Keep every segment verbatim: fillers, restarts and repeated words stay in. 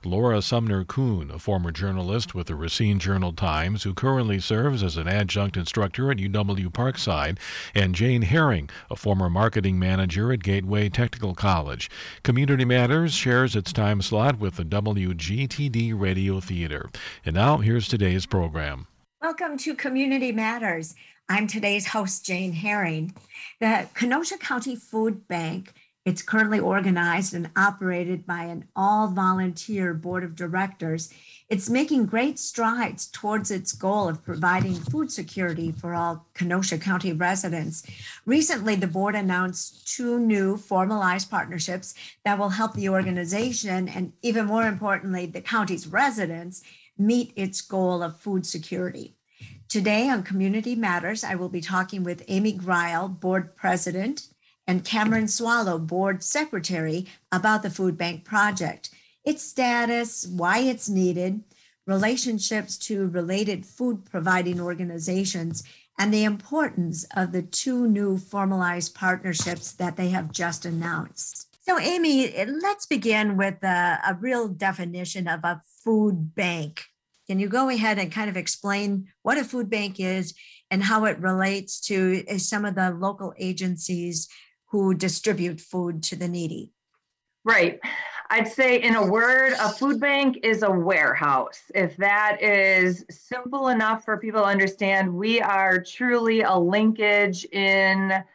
Laura Sumner Kuhn, a former journalist with the Racine Journal-Times who currently serves as an adjunct instructor at U W Parkside, and Jane Herring, a former marketing manager at Gateway Technical College. Community Matters shares its time slot with the W G T D Radio Theater. And now, here's today's program. Welcome to Community Matters. I'm today's host, Jane Herring. The Kenosha County Food Bank, it's currently organized and operated by an all-volunteer board of directors. It's making great strides towards its goal of providing food security for all Kenosha County residents. Recently, the board announced two new formalized partnerships that will help the organization and, even more importantly, the county's residents meet its goal of food security. Today on Community Matters, I will be talking with Amy Greil, board president, and Cameron Swallow, board secretary, about the food bank project, its status, why it's needed, relationships to related food providing organizations, and the importance of the two new formalized partnerships that they have just announced. So, Amy, let's begin with a, a real definition of a food bank. Can you go ahead and kind of explain what a food bank is and how it relates to some of the local agencies who distribute food to the needy? Right. I'd say in a word, a food bank is a warehouse. If that is simple enough for people to understand, we are truly a linkage in uh,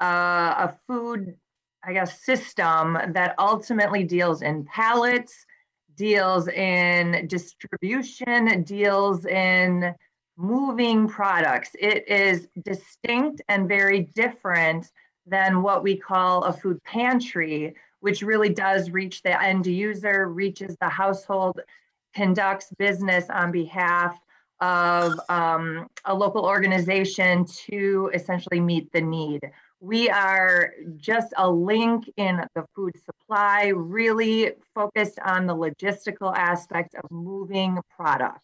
a food, I guess, system that ultimately deals in pallets, deals in distribution, deals in moving products. It is distinct and very different than what we call a food pantry, which really does reach the end user, reaches the household, conducts business on behalf of um, a local organization to essentially meet the need. We are just a link in the food supply, really focused on the logistical aspect of moving product.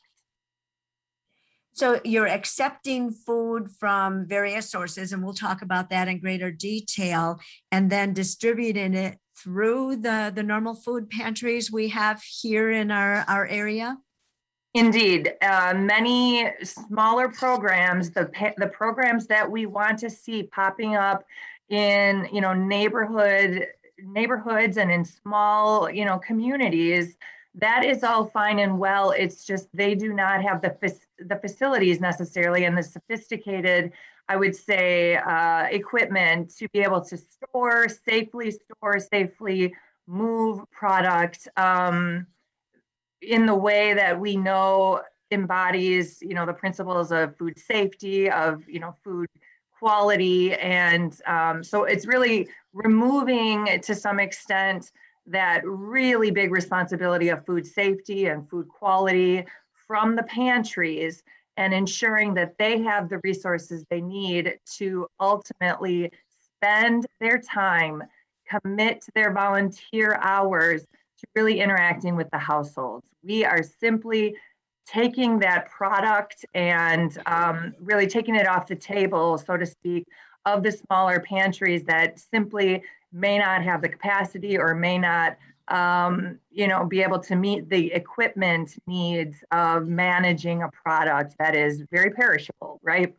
So you're accepting food from various sources, and we'll talk about that in greater detail, and then distributing it through the, the normal food pantries we have here in our, our area? Indeed. Uh, many smaller programs, the the programs that we want to see popping up in, you know, neighborhood neighborhoods and in small, you know, communities, that is all fine and well. It's just they do not have the the facilities necessarily and the sophisticated, I would say, uh, equipment to be able to store safely, store safely, move product um, in the way that we know embodies, you know, the principles of food safety, of, you know, food quality. And um, so it's really removing, to some extent, that really big responsibility of food safety and food quality from the pantries and ensuring that they have the resources they need to ultimately spend their time, commit to their volunteer hours to really interacting with the households. We are simply taking that product and um, really taking it off the table, so to speak, of the smaller pantries that simply may not have the capacity or may not, um, you know, be able to meet the equipment needs of managing a product that is very perishable, right?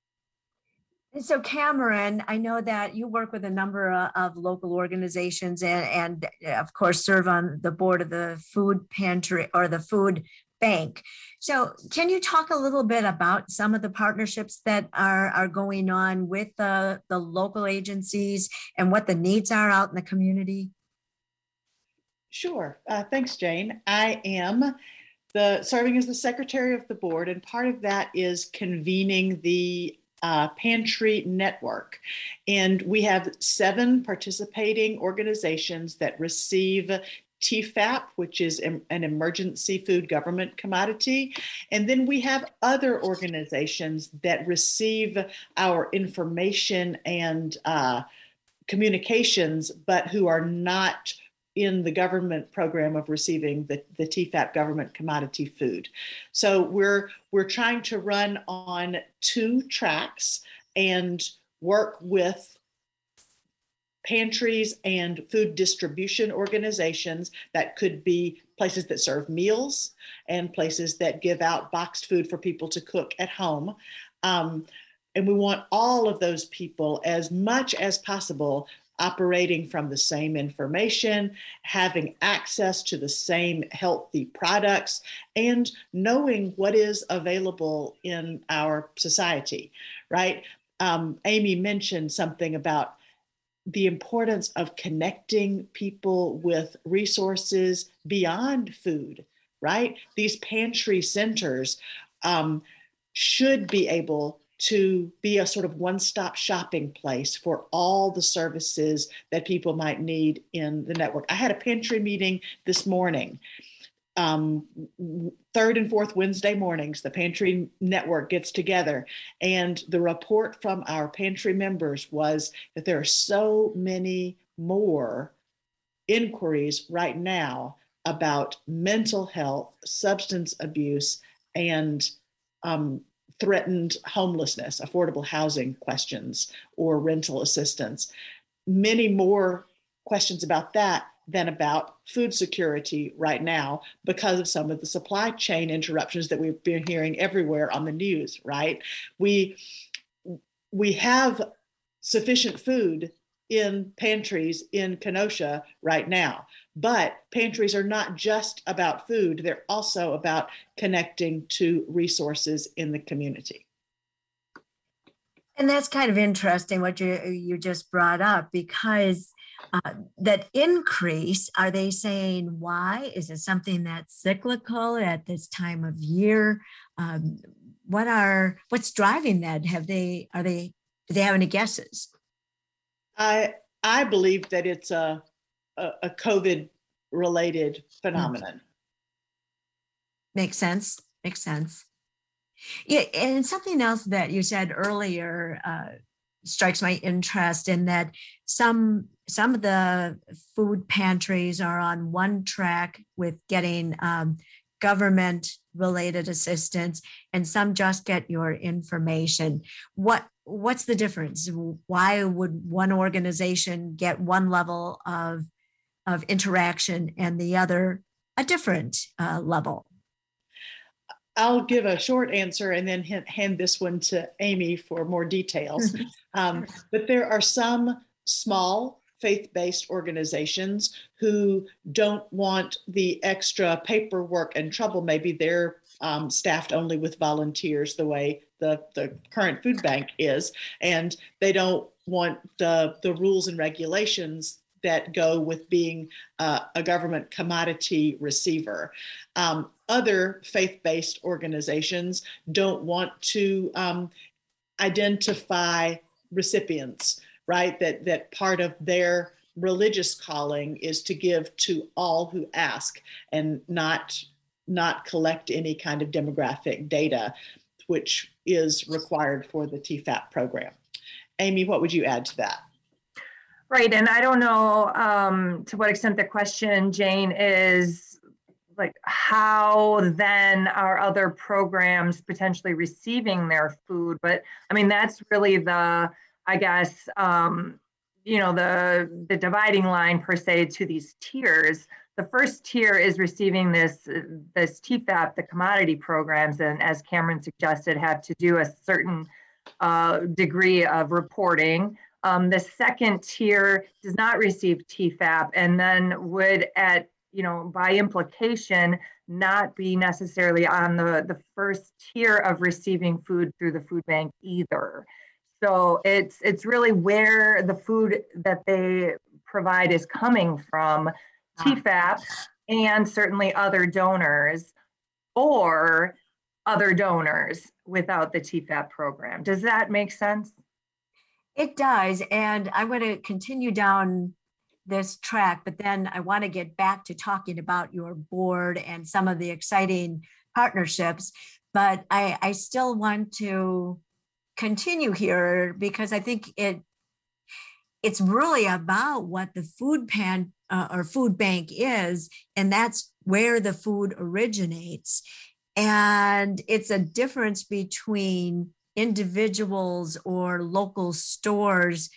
And so, Cameron, I know that you work with a number of, of local organizations and, and, of course, serve on the board of the food pantry or the food bank. So can you talk a little bit about some of the partnerships that are, are going on with the, the local agencies and what the needs are out in the community? Sure. Uh, thanks, Jane. I am the serving as the secretary of the board, and part of that is convening the uh, pantry network. And we have seven participating organizations that receive T FAP, which is an emergency food government commodity. And then we have other organizations that receive our information and uh, communications, but who are not in the government program of receiving the, the T FAP government commodity food. So we're we're trying to run on two tracks and work with pantries and food distribution organizations that could be places that serve meals and places that give out boxed food for people to cook at home. Um, and we want all of those people, as much as possible, operating from the same information, having access to the same healthy products, and knowing what is available in our society, right? Um, Amy mentioned something about the importance of connecting people with resources beyond food, right? These pantry centers um, should be able to be a sort of one-stop shopping place for all the services that people might need in the network. I had a pantry meeting this morning. Um, third and fourth Wednesday mornings, the pantry network gets together, and the report from our pantry members was that there are so many more inquiries right now about mental health, substance abuse, and um, threatened homelessness, affordable housing questions, or rental assistance. Many more questions about that than about food security right now because of some of the supply chain interruptions that we've been hearing everywhere on the news, right? We, we have sufficient food in pantries in Kenosha right now, but pantries are not just about food, they're also about connecting to resources in the community. And that's kind of interesting what you, you just brought up, because uh, that increase, are they saying why? Is it something that's cyclical at this time of year? Um, what are, what's driving that? Have they, are they, do they have any guesses? I, I believe that it's a, a, a COVID related phenomenon. Makes sense. Makes sense. Yeah, and something else that you said earlier uh, strikes my interest in that some some of the food pantries are on one track with getting um, government-related assistance, and some just get your information. What what's the difference? Why would one organization get one level of of interaction and the other a different uh, level? I'll give a short answer and then hand this one to Amy for more details. Um, but there are some small faith-based organizations who don't want the extra paperwork and trouble. Maybe they're um, staffed only with volunteers the way the, the current food bank is, and they don't want the, the rules and regulations that go with being uh, a government commodity receiver. Um, other faith-based organizations don't want to um, identify recipients, right? That, that part of their religious calling is to give to all who ask and not, not collect any kind of demographic data, which is required for the T FAP program. Amy, what would you add to that? Right, and I don't know um, to what extent the question, Jane, is like how then are other programs potentially receiving their food? But I mean, that's really the, I guess, um, you know, the the dividing line per se to these tiers. The first tier is receiving this this T FAP, the commodity programs, and as Cameron suggested, have to do a certain uh, degree of reporting. Um, the second tier does not receive T FAP and then would, at, you know, by implication, not be necessarily on the, the first tier of receiving food through the food bank either. So it's, it's really where the food that they provide is coming from, T FAP and certainly other donors, or other donors without the T FAP program. Does that make sense? It does. And I'm going to continue down this track, but then I want to get back to talking about your board and some of the exciting partnerships. But I, I still want to continue here because I think it it's really about what the food pan uh, or food bank is, and that's where the food originates. And it's a difference between individuals or local stores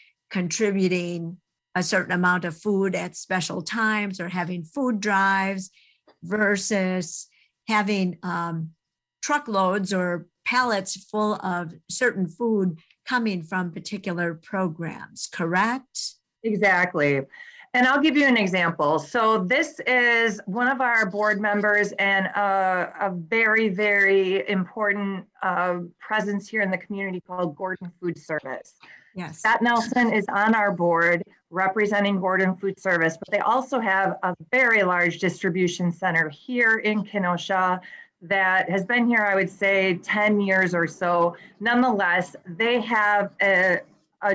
contributing a certain amount of food at special times or having food drives versus having um, truckloads or pallets full of certain food coming from particular programs, correct? Exactly. And I'll give you an example. So this is one of our board members and a, a very, very important uh, presence here in the community called Gordon Food Service. Yes. Scott Nelson is on our board representing Gordon Food Service, but they also have a very large distribution center here in Kenosha that has been here, I would say, ten years or so. Nonetheless, they have a, a,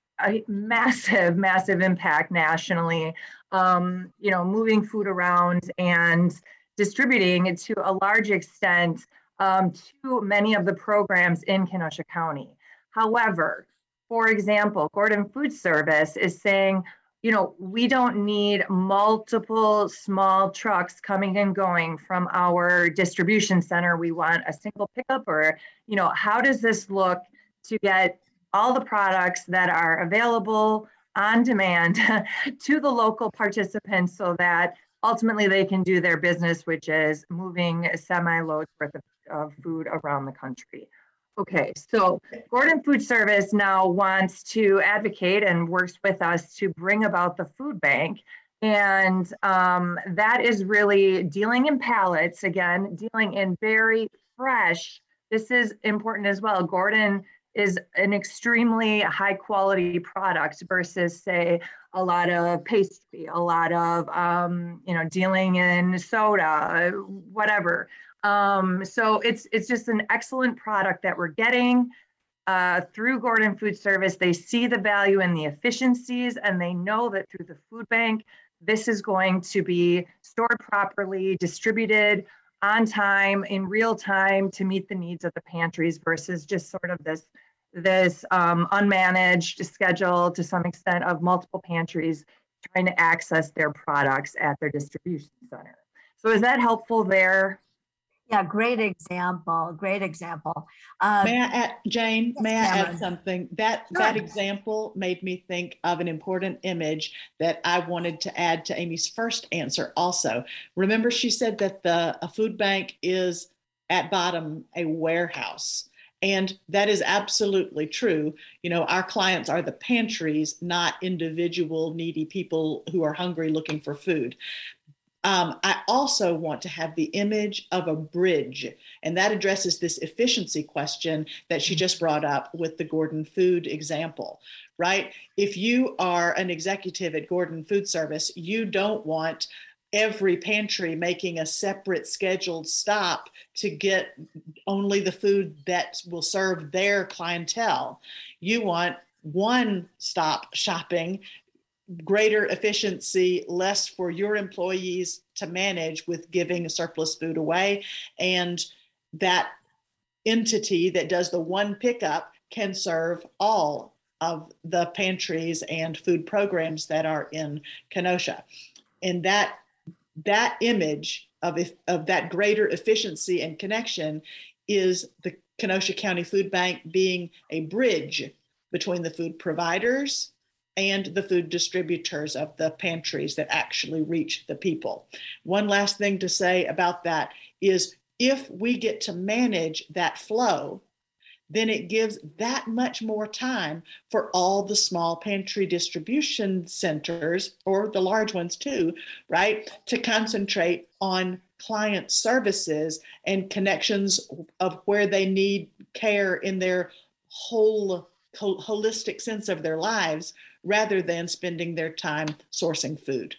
a massive, massive impact nationally, um, you know, moving food around and distributing it to a large extent um, to many of the programs in Kenosha County. However, for example, Gordon Food Service is saying, you know, we don't need multiple small trucks coming and going from our distribution center. We want a single pickup, or, you know, how does this look to get all the products that are available on demand to the local participants so that ultimately they can do their business, which is moving semi-loads worth of, of food around the country. Okay, so Gordon Food Service now wants to advocate and works with us to bring about the food bank. And um, that is really dealing in pallets, again, dealing in very fresh. This is important as well. Gordon is an extremely high quality product versus, say, a lot of pastry, a lot of, um, you know, dealing in soda, whatever. Um, so it's it's just an excellent product that we're getting uh, through Gordon Food Service. They see the value in the efficiencies, and they know that through the food bank, this is going to be stored properly, distributed on time, in real time, to meet the needs of the pantries versus just sort of this this um, unmanaged schedule to some extent of multiple pantries trying to access their products at their distribution center. So is that helpful there? Yeah, great example. Great example. Uh, may I add, Jane, yes, may I Cameron. add something? That, Sure. that example made me think of an important image that I wanted to add to Amy's first answer also. Remember, she said that the a food bank is at bottom a warehouse. And that is absolutely true. You know, our clients are the pantries, not individual needy people who are hungry looking for food. Um, I also want to have the image of a bridge, and that addresses this efficiency question that she just brought up with the Gordon Food example, right? If you are an executive at Gordon Food Service, you don't want every pantry making a separate scheduled stop to get only the food that will serve their clientele. You want one stop shopping, greater efficiency, less for your employees to manage with giving surplus food away. And that entity that does the one pickup can serve all of the pantries and food programs that are in Kenosha. And that that image of, of that greater efficiency and connection is the Kenosha County Food Bank being a bridge between the food providers and the food distributors of the pantries that actually reach the people. One last thing to say about that is if we get to manage that flow, then it gives that much more time for all the small pantry distribution centers, or the large ones too, right, to concentrate on client services and connections of where they need care in their whole holistic sense of their lives, rather than spending their time sourcing food.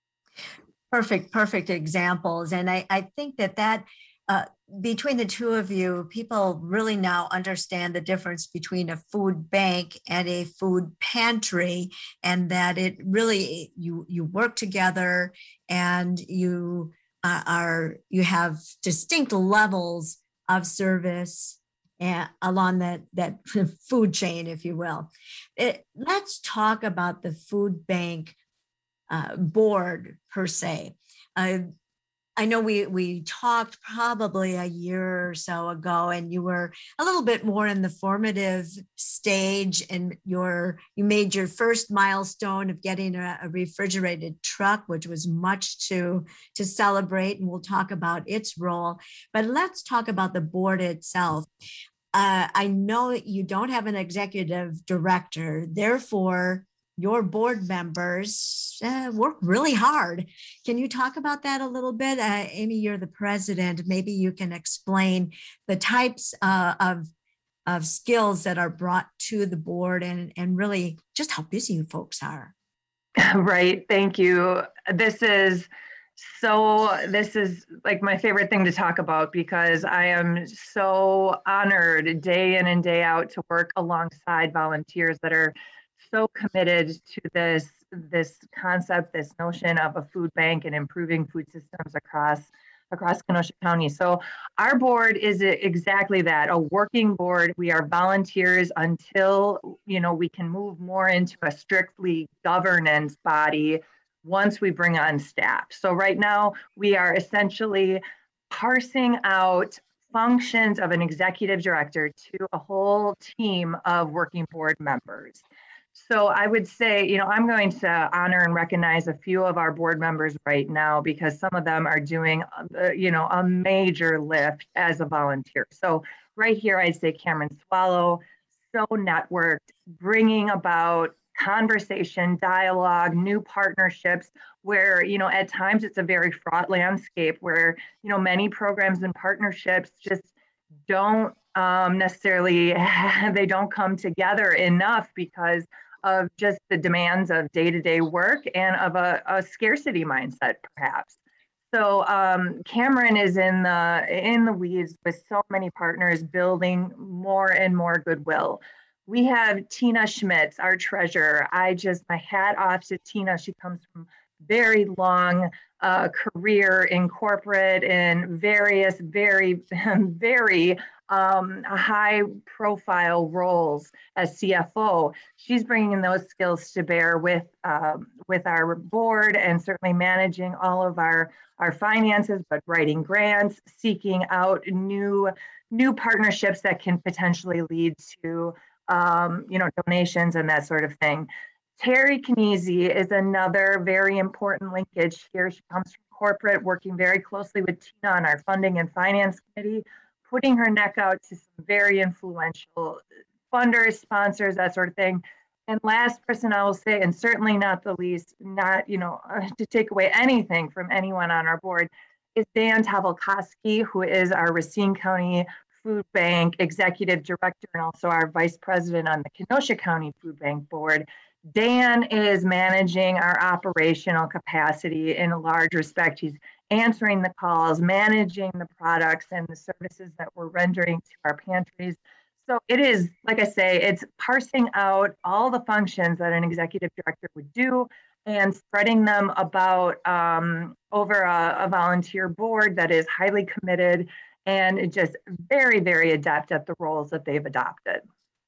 Perfect, perfect examples. And I, I think that that uh, between the two of you, people really now understand the difference between a food bank and a food pantry, and that it really, you you work together and you uh, are, you have distinct levels of service and along that, that food chain, if you will. It, let's talk about the food bank uh, board per se. Uh, I know we we talked probably a year or so ago, and you were a little bit more in the formative stage, and your you made your first milestone of getting a, a refrigerated truck, which was much to to celebrate, and we'll talk about its role. But let's talk about the board itself. Uh, I know you don't have an executive director, therefore your board members uh, work really hard. Can you talk about that a little bit? Uh, Amy, you're the president. Maybe you can explain the types uh, of, of skills that are brought to the board and, and really just how busy you folks are. Right. Thank you. This is so, this is like my favorite thing to talk about because I am so honored day in and day out to work alongside volunteers that are so committed to this this concept, this notion of a food bank and improving food systems across across Kenosha County. So our board is exactly that, a working board. We are volunteers until, you know, we can move more into a strictly governance body once we bring on staff. So right now we are essentially parsing out functions of an executive director to a whole team of working board members. So I would say, you know, I'm going to honor and recognize a few of our board members right now because some of them are doing, uh, you know, a major lift as a volunteer. So right here, I'd say Cameron Swallow, so networked, bringing about conversation, dialogue, new partnerships where, you know, at times it's a very fraught landscape where, you know, many programs and partnerships just don't um, necessarily, they don't come together enough because of just the demands of day-to-day work and of a, a scarcity mindset, perhaps. So um, Cameron is in the in the weeds with so many partners, building more and more goodwill. We have Tina Schmitz, our treasurer. I just, my hat off to Tina. She comes from very long uh, career in corporate and various, very, very um, high profile roles as C F O. She's bringing those skills to bear with um, with our board and certainly managing all of our, our finances, but writing grants, seeking out new, new partnerships that can potentially lead to um, you know, donations and that sort of thing. Terry Knieze is another very important linkage here. She comes from corporate, working very closely with Tina on our funding and finance committee, putting her neck out to some very influential funders, sponsors, that sort of thing. And last person I will say, and certainly not the least, not, you know, to take away anything from anyone on our board, is Dan Tavolkowski, who is our Racine County Food Bank Executive Director and also our Vice President on the Kenosha County Food Bank Board. Dan is managing our operational capacity in a large respect. He's answering the calls, managing the products and the services that we're rendering to our pantries. So it is, like I say, it's parsing out all the functions that an executive director would do and spreading them about um, over a, a volunteer board that is highly committed and just very, very adept at the roles that they've adopted.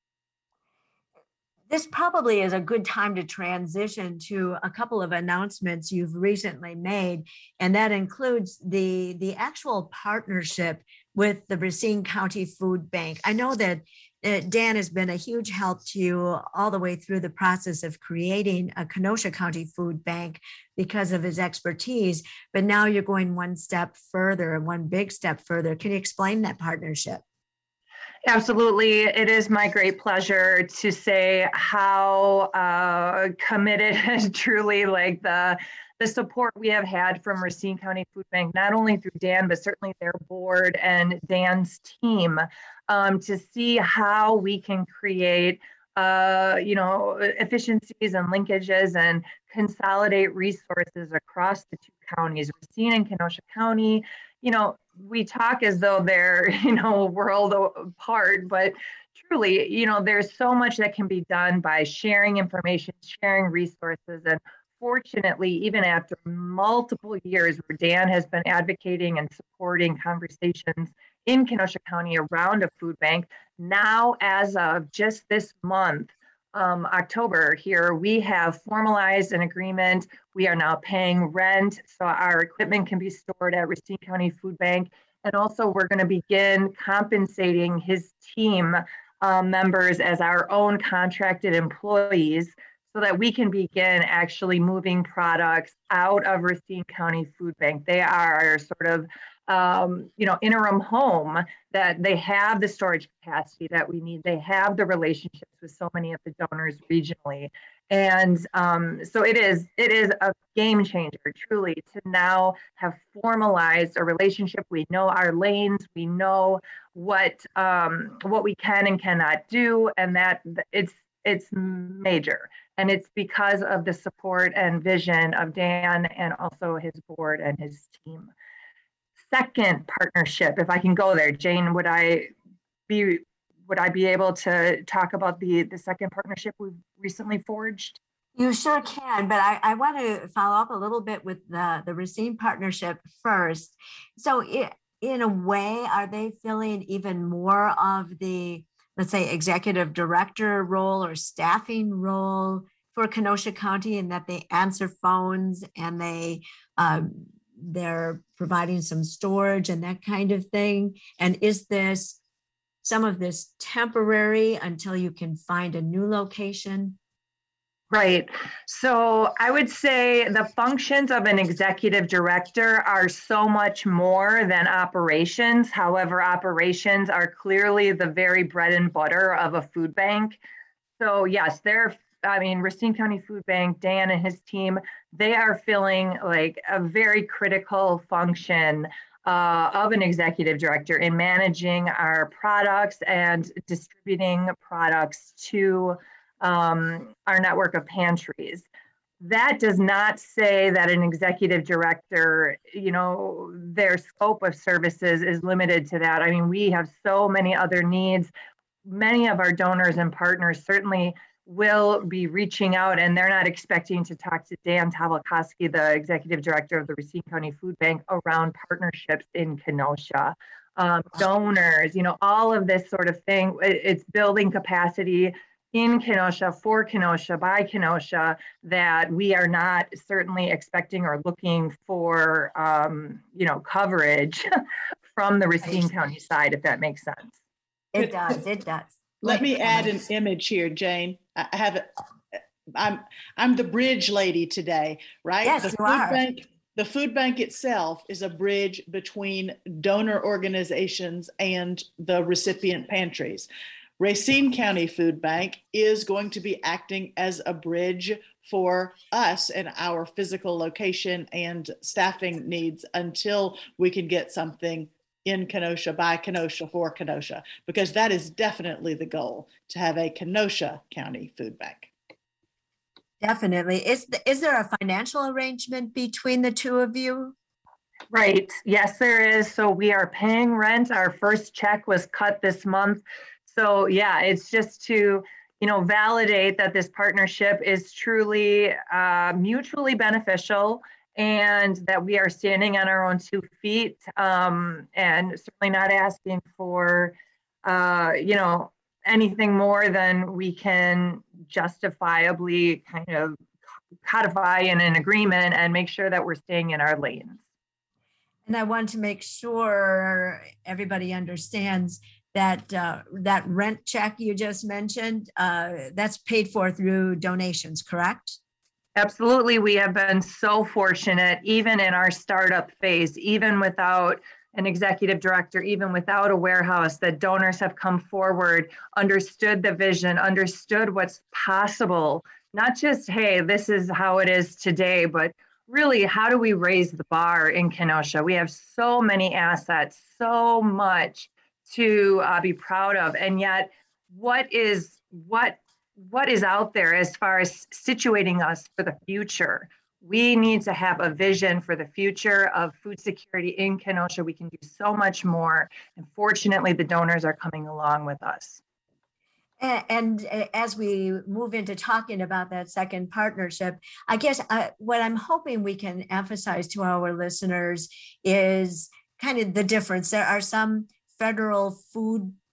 This probably is a good time to transition to a couple of announcements you've recently made, and that includes the, the actual partnership with the Racine County Food Bank. I know that uh, Dan has been a huge help to you all the way through the process of creating a Kenosha County Food Bank because of his expertise, but now you're going one step further and one big step further. Can you explain that partnership? Absolutely. It is my great pleasure to say how uh, committed truly like the the support we have had from Racine County Food Bank, not only through Dan, but certainly their board and Dan's team, um, to see how we can create uh, you know, efficiencies and linkages and consolidate resources across the two counties, Racine and Kenosha County. You know, we talk as though they're, you know, a world apart, but truly, you know, there's so much that can be done by sharing information, sharing resources. And fortunately, even after multiple years where Dan has been advocating and supporting conversations in Kenosha County around a food bank, now as of just this month, um, October here, we have formalized an agreement. We are now paying rent, so our equipment can be stored at Racine County Food Bank. And also, we're going to begin compensating his team uh, members as our own contracted employees so that we can begin actually moving products out of Racine County Food Bank. They are our sort of um, you know, interim home, that they have the storage capacity that we need. They have the relationships with so many of the donors regionally. And um, so it is, it is a game changer, truly, to now have formalized a relationship. We know our lanes, we know what um, what we can and cannot do, and that it's it's major. And it's because of the support and vision of Dan and also his board and his team. Second partnership, if I can go there, Jane, would I be would I be able to talk about the the second partnership we've recently forged? You sure can, but I, I want to follow up a little bit with the, the Racine partnership first. So it, in a way, are they filling even more of the, let's say, executive director role or staffing role for Kenosha County, in that they answer phones and they um, they're providing some storage and that kind of thing? And is this some of this temporary until you can find a new location? Right. So I would say the functions of an executive director are so much more than operations. However, operations are clearly the very bread and butter of a food bank. So yes, they're, I mean, Racine County Food Bank, Dan and his team, they are filling like a very critical function uh, of an executive director in managing our products and distributing products to um, our network of pantries. That does not say that an executive director, you know, their scope of services is limited to that. I mean, we have so many other needs. Many of our donors and partners certainly will be reaching out, and they're not expecting to talk to Dan Tavlikoski, the executive director of the Racine County Food Bank, around partnerships in Kenosha. Um, donors, you know, all of this sort of thing. It's building capacity in Kenosha, for Kenosha, by Kenosha, that we are not certainly expecting or looking for, um, you know, coverage from the Racine County side, if that makes sense. It does, it does. Let me add an image here, Jane. I have it. I'm I'm the bridge lady today, right? Yes, the you food are. bank, the food bank itself is a bridge between donor organizations and the recipient pantries. Racine County Food Bank is going to be acting as a bridge for us and our physical location and staffing needs until we can get something in Kenosha, by Kenosha, for Kenosha, because that is definitely the goal, to have a Kenosha County Food Bank. Definitely. Is, is there a financial arrangement between the two of you? Right. Yes, there is. So we are paying rent. Our first check was cut this month. So yeah, it's just to, you know, validate that this partnership is truly uh, mutually beneficial, and that we are standing on our own two feet, um, and certainly not asking for, uh, you know, anything more than we can justifiably kind of codify in an agreement and make sure that we're staying in our lanes. And I want to make sure everybody understands that uh, that rent check you just mentioned, uh, that's paid for through donations, correct? Absolutely. We have been so fortunate, even in our startup phase, even without an executive director, even without a warehouse, that donors have come forward, understood the vision, understood what's possible. Not just, hey, this is how it is today, but really, how do we raise the bar in Kenosha? We have so many assets, so much to uh, be proud of. And yet, what is what what is out there as far as situating us for the future? We need to have a vision for the future of food security in Kenosha. We can do so much more. And fortunately, the donors are coming along with us. And, and as we move into talking about that second partnership, I guess I, what I'm hoping we can emphasize to our listeners is kind of the difference. There are some federal food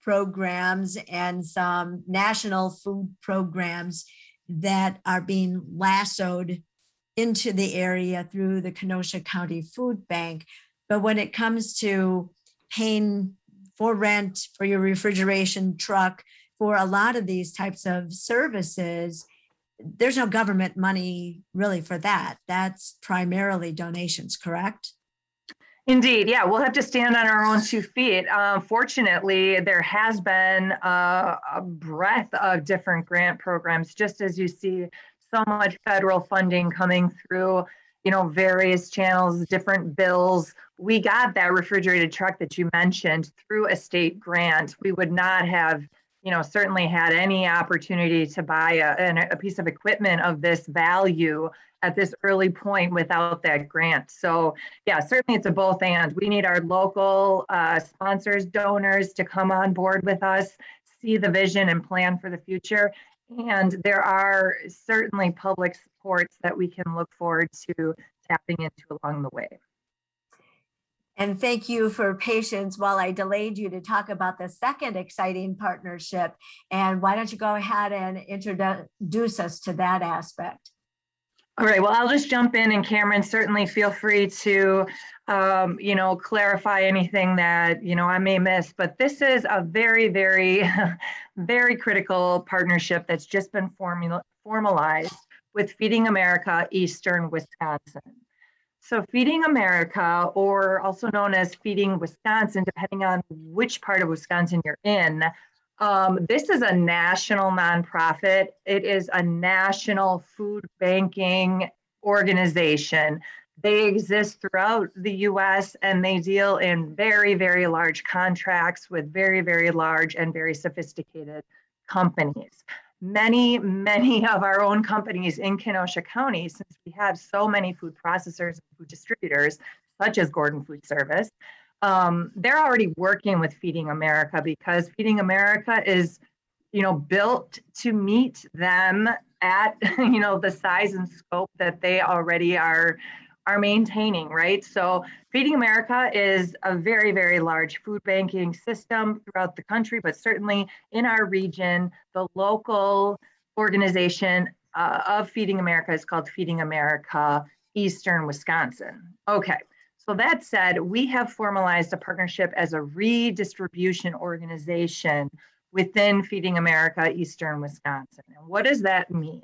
programs and some national food programs that are being lassoed into the area through the Kenosha County Food Bank. But when it comes to paying for rent, for your refrigeration truck, for a lot of these types of services, there's no government money really for that. That's primarily donations, correct? Indeed, yeah, we'll have to stand on our own two feet. Uh, fortunately, there has been a, a breadth of different grant programs, just as you see so much federal funding coming through, you know, various channels, different bills. We got that refrigerated truck that you mentioned through a state grant. We would not have, you know, certainly had any opportunity to buy a, a piece of equipment of this value at this early point without that grant. So yeah, certainly it's a both and. We need our local uh, sponsors, donors to come on board with us, see the vision and plan for the future. And there are certainly public supports that we can look forward to tapping into along the way. And thank you for patience while I delayed you to talk about the second exciting partnership. And why don't you go ahead and introduce us to that aspect? All right, well, I'll just jump in, and Cameron, certainly feel free to, um, you know, clarify anything that, you know, I may miss. But this is a very, very, very critical partnership that's just been formula- formalized with Feeding America Eastern Wisconsin. So Feeding America, or also known as Feeding Wisconsin, depending on which part of Wisconsin you're in, um, this is a national nonprofit. It is a national food banking organization. They exist throughout the U S and they deal in very, very large contracts with very, very large and very sophisticated companies. Many, many of our own companies in Kenosha County, since we have so many food processors and food distributors, such as Gordon Food Service, um, they're already working with Feeding America because Feeding America is, you know, built to meet them at, you know, the size and scope that they already are, are maintaining, right? So Feeding America is a very, very large food banking system throughout the country, but certainly in our region, the local organization uh, of Feeding America is called Feeding America Eastern Wisconsin. Okay, so that said, we have formalized a partnership as a redistribution organization within Feeding America Eastern Wisconsin. And what does that mean?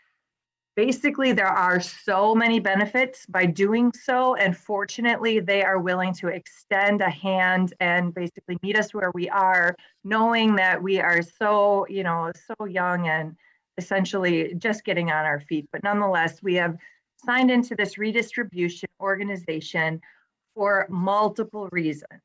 Basically, there are so many benefits by doing so, and fortunately, they are willing to extend a hand and basically meet us where we are, knowing that we are so, you know, so young and essentially just getting on our feet. But nonetheless, we have signed into this redistribution organization for multiple reasons.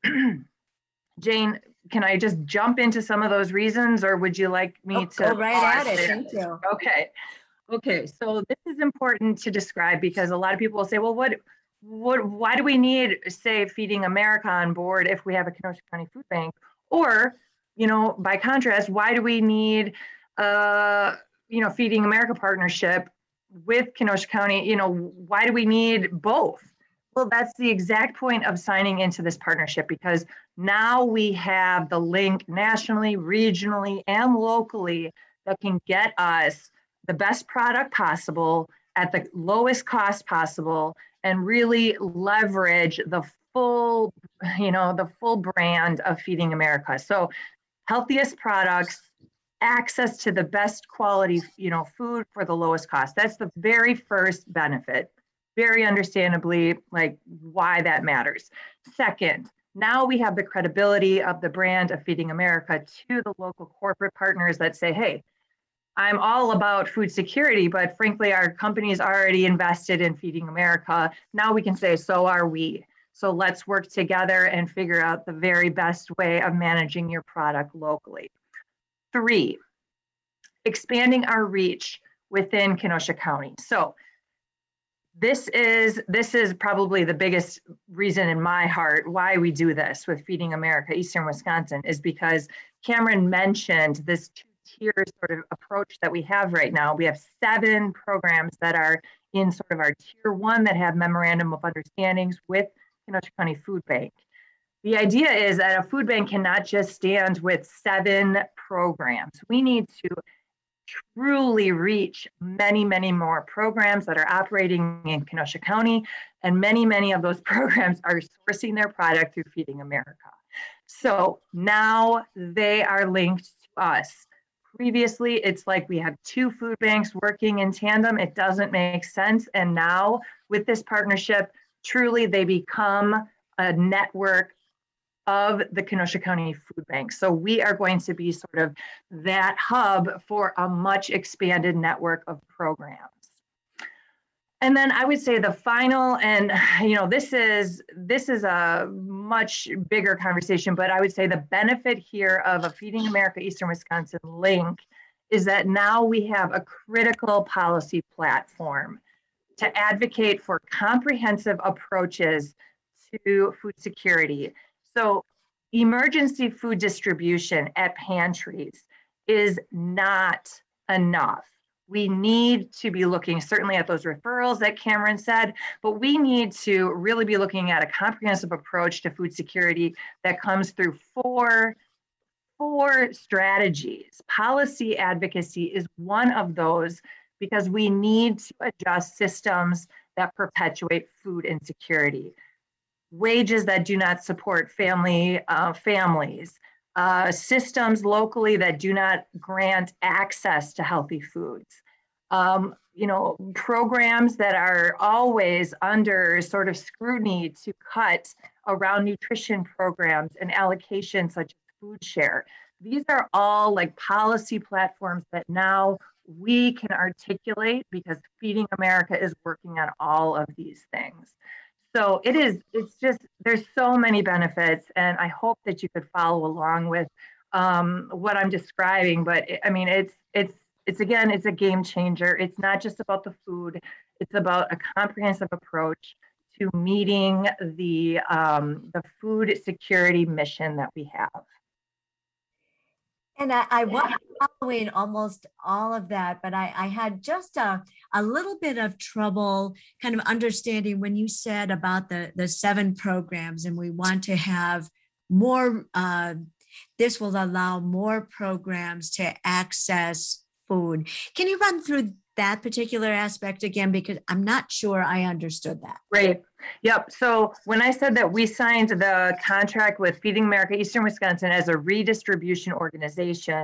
Jane, can I just jump into some of those reasons, or would you like me oh, to? Go right at it. Thank you. Okay. Okay, so this is important to describe because a lot of people will say, well, what, what, why do we need, say, Feeding America on board if we have a Kenosha County Food Bank? Or, you know, by contrast, why do we need, uh, you know, Feeding America partnership with Kenosha County? You know, why do we need both? Well, that's the exact point of signing into this partnership, because now we have the link nationally, regionally, and locally that can get us the best product possible at the lowest cost possible and really leverage the full, you know, the full brand of Feeding America. So healthiest products, access to the best quality, you know, food for the lowest cost. That's the very first benefit. Very understandably, like why that matters. Second, now we have the credibility of the brand of Feeding America to the local corporate partners that say, hey, I'm all about food security, but frankly, our company's already invested in Feeding America. Now we can say, so are we. So let's work together and figure out the very best way of managing your product locally. Three, expanding our reach within Kenosha County. So this is, this is probably the biggest reason in my heart why we do this with Feeding America Eastern Wisconsin, is because Cameron mentioned this tier sort of approach that we have right now. We have seven programs that are in sort of our tier one that have memorandum of understandings with Kenosha County Food Bank. The idea is that a food bank cannot just stand with seven programs. We need to truly reach many, many more programs that are operating in Kenosha County, and many, many of those programs are sourcing their product through Feeding America. So now they are linked to us. Previously, it's like we had two food banks working in tandem. It doesn't make sense. And now with this partnership, truly they become a network of the Kenosha County Food Bank. So we are going to be sort of that hub for a much expanded network of programs. And then I would say the final, and you know, this is this is a much bigger conversation, but I would say the benefit here of a Feeding America Eastern Wisconsin link is that now we have a critical policy platform to advocate for comprehensive approaches to food security. So emergency food distribution at pantries is not enough. We need to be looking certainly at those referrals that Cameron said, but we need to really be looking at a comprehensive approach to food security that comes through four, four strategies. Policy advocacy is one of those because we need to adjust systems that perpetuate food insecurity. Wages that do not support family uh, families, uh, systems locally that do not grant access to healthy foods, um, you know, programs that are always under sort of scrutiny to cut around nutrition programs and allocations such as food share. These are all like policy platforms that now we can articulate because Feeding America is working on all of these things. So it is, it's just, there's so many benefits, and I hope that you could follow along with um, what I'm describing. But it, I mean, it's, it's, it's again, it's a game changer. It's not just about the food. It's about a comprehensive approach to meeting the, um, the food security mission that we have. And I, I was following almost all of that, but I, I had just a, a little bit of trouble kind of understanding when you said about the, the seven programs and we want to have more, uh, this will allow more programs to access food. Can you run through that particular aspect again? Because I'm not sure I understood that. Right. Yep. So when I said that we signed the contract with Feeding America Eastern Wisconsin as a redistribution organization,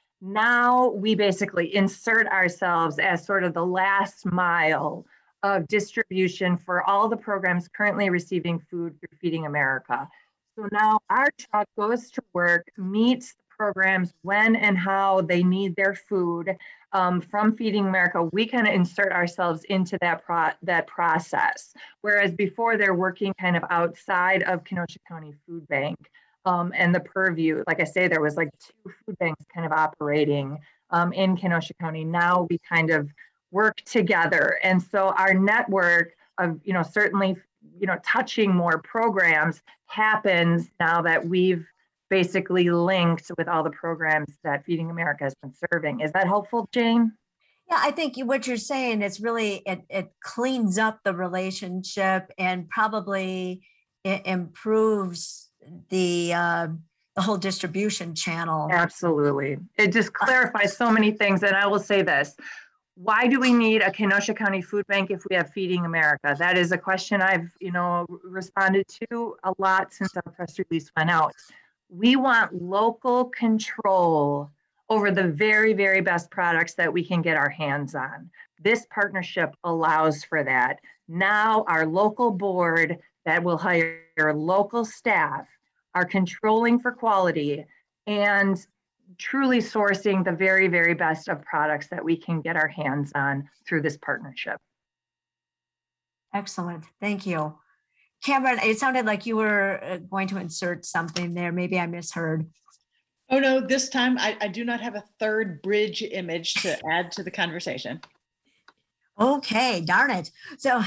now we basically insert ourselves as sort of the last mile of distribution for all the programs currently receiving food through Feeding America. So now our truck goes to work, meets programs when and how they need their food um, from Feeding America. We kind of insert ourselves into that pro that process. Whereas before they're working kind of outside of Kenosha County Food Bank um, and the purview. Like I say, there was like two food banks kind of operating um, in Kenosha County. Now we kind of work together. And so our network of, you know, certainly, you know, touching more programs happens now that we've basically linked with all the programs that Feeding America has been serving. Is that helpful, Jane? Yeah, I think what you're saying is really, it, it cleans up the relationship and probably it improves the, uh, the whole distribution channel. Absolutely. It just clarifies so many things. And I will say this, why do we need a Kenosha County Food Bank if we have Feeding America? That is a question I've, you know, responded to a lot since our press release went out. We want local control over the very, very best products that we can get our hands on. This partnership allows for that. Now our local board that will hire local staff are controlling for quality and truly sourcing the very, very best of products that we can get our hands on through this partnership. Excellent. Thank you. Cameron, it sounded like you were going to insert something there. Maybe I misheard. Oh, no, this time I, I do not have a third bridge image to add to the conversation. Okay, darn it. So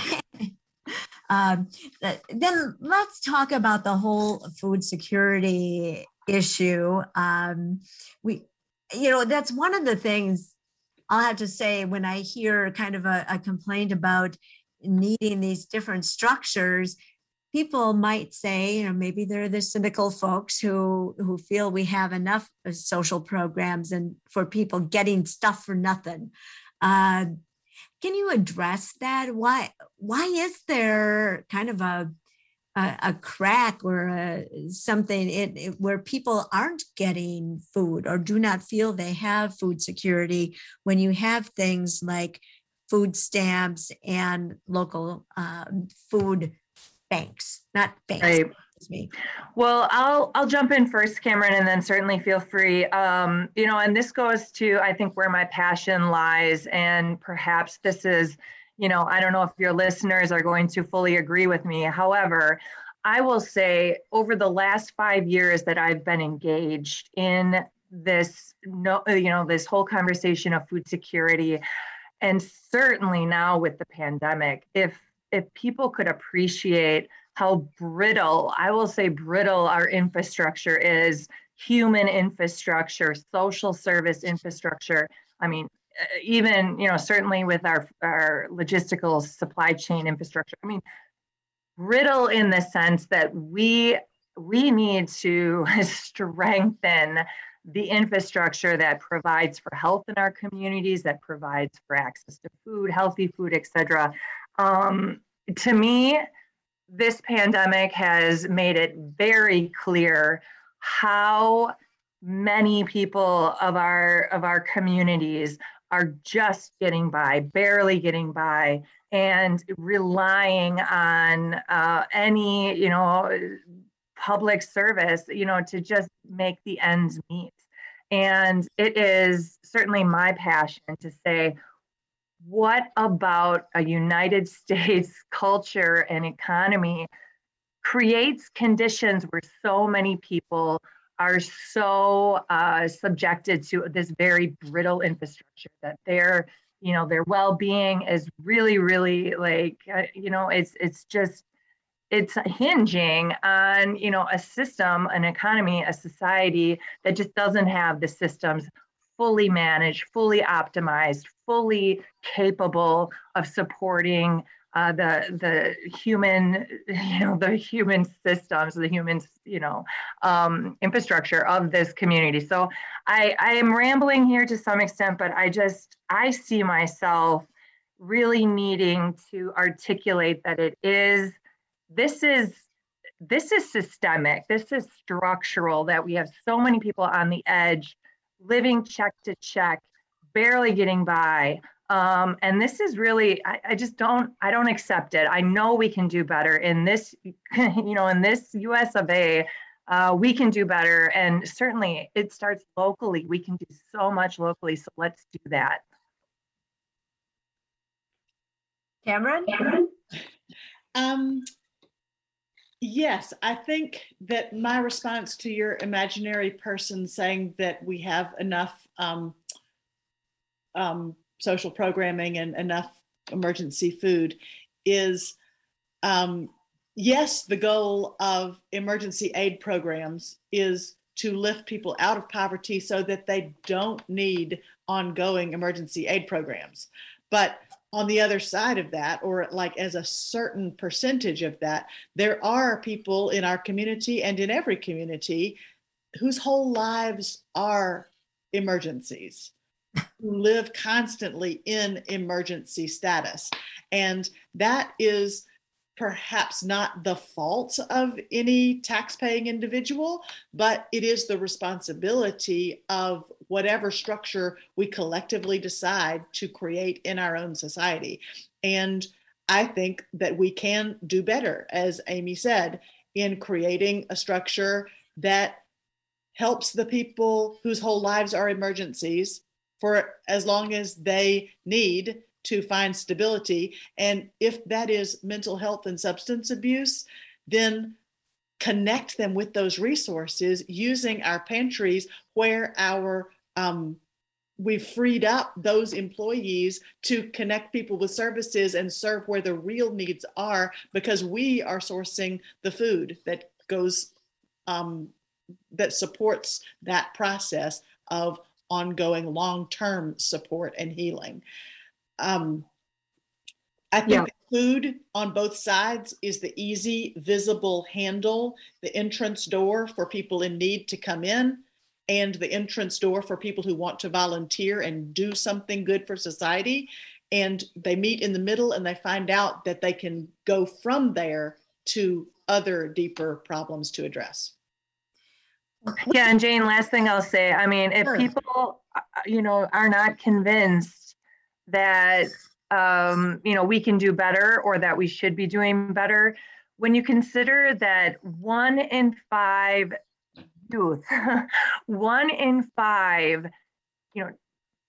um, then let's talk about the whole food security issue. Um, we, you know, that's one of the things I'll have to say when I hear kind of a, a complaint about needing these different structures. people might say, you know, maybe they're the cynical folks who who feel we have enough social programs and for people getting stuff for nothing. Uh, can you address that? Why why is there kind of a a, a crack or a, something it, it, where people aren't getting food or do not feel they have food security when you have things like food stamps and local uh, food banks, not banks. Right. Excuse me. Well, I'll I'll jump in first, Cameron, and then certainly feel free. Um, you know, and this goes to, I think, where my passion lies, and perhaps this is, you know, I don't know if your listeners are going to fully agree with me. However, I will say over the last five years that I've been engaged in this, no, you know, this whole conversation of food security, and certainly now with the pandemic, if if people could appreciate how brittle, I will say brittle, our infrastructure is, human infrastructure, social service infrastructure. I mean, even, you know, certainly with our, our logistical supply chain infrastructure. I mean, brittle in the sense that we, we need to strengthen the infrastructure that provides for health in our communities, that provides for access to food, healthy food, et cetera. Um, to me, this pandemic has made it very clear how many people of our of our communities are just getting by, barely getting by, and relying on uh, any, you know, public service, you know, to just make the ends meet. And it is certainly my passion to say, what about a United States culture and economy creates conditions where so many people are so uh, subjected to this very brittle infrastructure that their, you know, their well-being is really, really like, uh, you know, it's it's just, it's hinging on, you know, a system, an economy, a society that just doesn't have the systems fully managed, fully optimized, fully capable of supporting uh, the the human, you know, the human systems, the human, you know, um, infrastructure of this community. So I, I am rambling here to some extent, but I just, I see myself really needing to articulate that it is, this is, this is systemic, this is structural, that we have so many people on the edge, living check to check, barely getting by. Um, and this is really, I, I just don't, I don't accept it. I know we can do better in this, you know, in this U S of A, uh, we can do better. And certainly it starts locally. We can do so much locally. So let's do that. Cameron? Um, yes, I think that my response to your imaginary person saying that we have enough um, um, social programming and enough emergency food is, um, yes, the goal of emergency aid programs is to lift people out of poverty so that they don't need ongoing emergency aid programs. But on the other side of that, or like as a certain percentage of that, there are people in our community and in every community whose whole lives are emergencies, who live constantly in emergency status. And that is perhaps not the fault of any tax-paying individual, but it is the responsibility of whatever structure we collectively decide to create in our own society. And I think that we can do better, as Amy said, in creating a structure that helps the people whose whole lives are emergencies for as long as they need to find stability. And if that is mental health and substance abuse, then connect them with those resources using our pantries where our um, we've freed up those employees to connect people with services and serve where the real needs are, because we are sourcing the food that goes um, that supports that process of ongoing long-term support and healing. Um, I think Yeah. food on both sides is the easy, visible handle, the entrance door for people in need to come in, and the entrance door for people who want to volunteer and do something good for society. And they meet in the middle and they find out that they can go from there to other deeper problems to address. Yeah, and Jane, last thing I'll say, I mean, if Sure. people, you know, are not convinced that, um, you know, we can do better or that we should be doing better, when you consider that one in five youth, one in five, you know,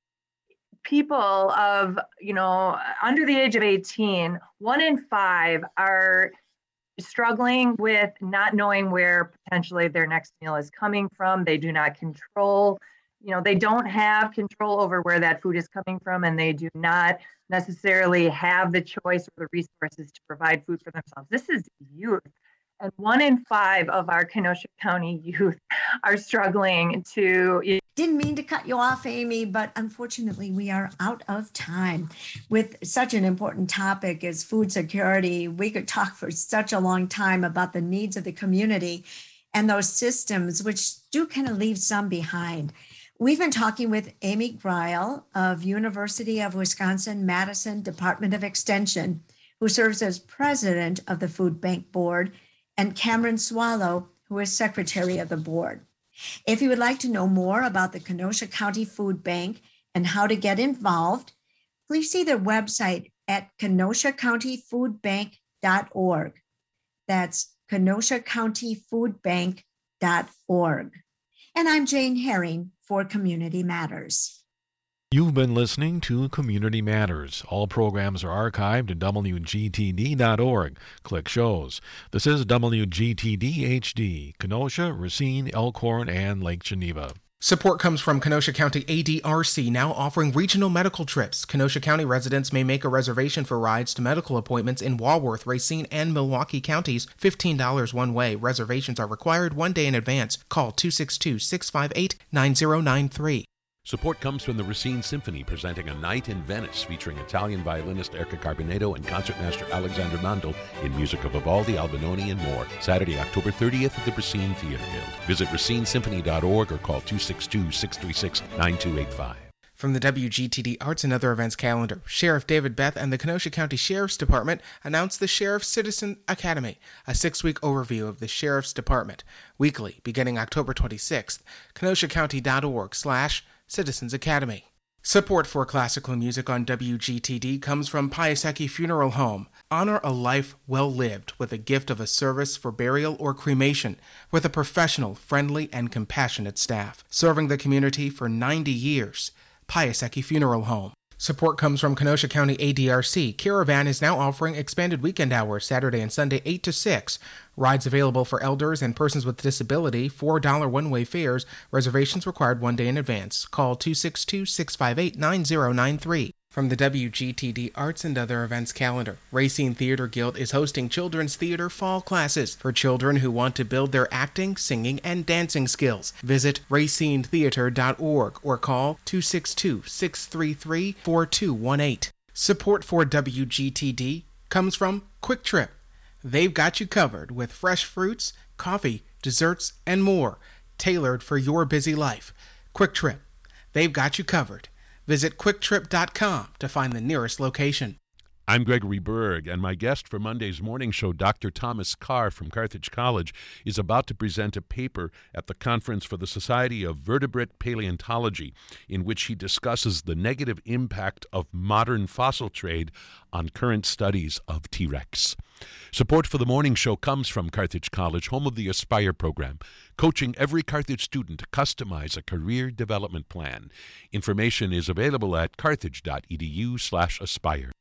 people of, you know, under the age of eighteen, one in five are struggling with not knowing where potentially their next meal is coming from. They do not control, you know, they don't have control over where that food is coming from, and they do not necessarily have the choice or the resources to provide food for themselves. This is youth. And one in five of our Kenosha County youth are struggling to. Didn't mean to cut you off, Amy, but unfortunately we are out of time. With such an important topic as food security, we could talk for such a long time about the needs of the community and those systems, which do kind of leave some behind. We've been talking with Amy Greil of University of Wisconsin-Madison Department of Extension, who serves as president of the Food Bank Board, and Cameron Swallow, who is secretary of the board. If you would like to know more about the Kenosha County Food Bank and how to get involved, please see their website at kenosha county food bank dot org. That's kenosha county food bank dot org. And I'm Jane Herring for Community Matters. You've been listening to Community Matters. All programs are archived at w g t d dot org. Click Shows. This is W G T D H D, Kenosha, Racine, Elkhorn, and Lake Geneva. Support comes from Kenosha County A D R C, now offering regional medical trips. Kenosha County residents may make a reservation for rides to medical appointments in Walworth, Racine, and Milwaukee counties. fifteen dollars one way. Reservations are required one day in advance. Call two six two, six five eight, nine zero nine three. Support comes from the Racine Symphony, presenting A Night in Venice, featuring Italian violinist Erika Carbonedo and concertmaster Alexander Mandel in music of Vivaldi, Albinoni, and more. Saturday, October thirtieth at the Racine Theater Guild. Visit racine symphony dot org or call two six two, six three six, nine two eight five. From the W G T D Arts and Other Events calendar, Sheriff David Beth and the Kenosha County Sheriff's Department announced the Sheriff's Citizen Academy, a six-week overview of the Sheriff's Department. Weekly, beginning October twenty-sixth, kenosha county dot org slash Citizens Academy. Support for classical music on W G T D comes from Piasecki Funeral Home. Honor a life well lived with a gift of a service for burial or cremation with a professional, friendly, and compassionate staff. Serving the community for ninety years. Piasecki Funeral Home. Support comes from Kenosha County A D R C. Caravan is now offering expanded weekend hours Saturday and Sunday eight to six. Rides available for elders and persons with disability, four dollars one-way fares. Reservations required one day in advance. Call two six two, six five eight, nine zero nine three. From the W G T D Arts and Other Events calendar, Racine Theater Guild is hosting children's theater fall classes for children who want to build their acting, singing, and dancing skills. Visit racine theater dot org or call two six two, six three three, four two one eight. Support for W G T D comes from Quick Trip. They've got you covered with fresh fruits, coffee, desserts, and more, tailored for your busy life. Quick Trip. They've got you covered. Visit quick trip dot com to find the nearest location. I'm Gregory Berg, and my guest for Monday's morning show, Doctor Thomas Carr from Carthage College, is about to present a paper at the Conference for the Society of Vertebrate Paleontology, in which he discusses the negative impact of modern fossil trade on current studies of T-Rex. Support for the morning show comes from Carthage College, home of the Aspire program, coaching every Carthage student to customize a career development plan. Information is available at carthage dot e d u slash aspire.